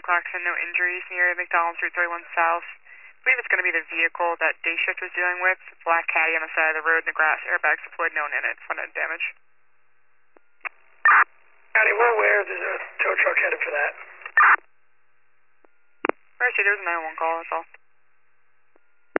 Claxton, no injuries near McDonald's Route 31 South. I believe it's going to be the vehicle that day shift was dealing with. Black caddy on the side of the road in the grass, airbags deployed, no one in it, front end damage. County, we're aware there's a tow truck headed for that. Mercy, there's a 911 call, that's all.